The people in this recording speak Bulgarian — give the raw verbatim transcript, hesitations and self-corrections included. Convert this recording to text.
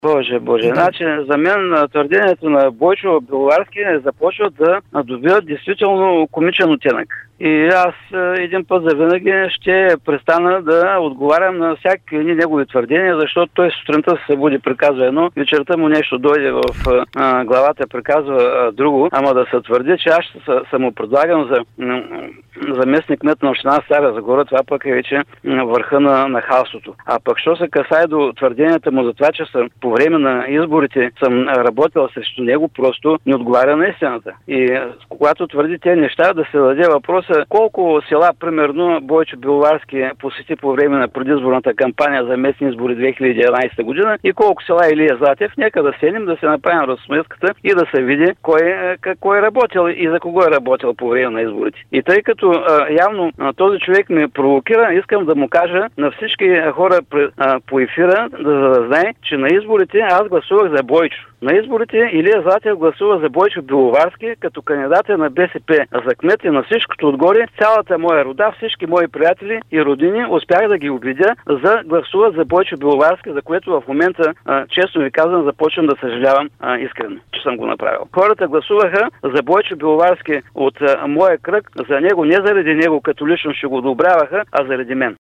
Боже, боже. Да. Значи, за мен а, твърдението на Бойчо Беловарски започва да добива действително комичен оттенък. И аз а, един път за винаги ще престана да отговарям на всяки негови твърдения, защото той сутринта се събуди, приказва едно, вечерта му нещо дойде в а, главата, приказва а, друго, ама да се твърди, че аз ще съм му предлагам за заместник кмет на община Стара Загора, това пък е вече върха на, на хаосото. А пък, що се касае до твърденията му за това, че съм по време на изборите съм работил срещу него, просто не отговаря на истината. И когато твърди тези неща, да се даде въпроса колко села, примерно, Бойчо Беловарски посети по време на предизборната кампания за местни избори две хиляди и единадесета година и колко села Илия Златев, нека да седнем, да се направим разсметката и да се види кой, кой е работил и за кого е работил по време на изборите. И тъй като а, явно а, този човек ме провокира, искам да му кажа на всички хора а, по ефира, да, да знае, че на изборите аз гласувах за Бойчо. На изборите Илия Златев гласува за Бойчо Беловарски като кандидата на БСП за кмет и на всичкото отгоре, цялата моя рода, всички мои приятели и родини успях да ги убедя за гласуват за Бойчо Беловарски, за което в момента, а, честно ви казвам, започвам да съжалявам а, искрено, че съм го направил. Хората гласуваха за Бойчо Беловарски от а, моя кръг, за него, не заради него като лично ще го одобряваха, а заради мен.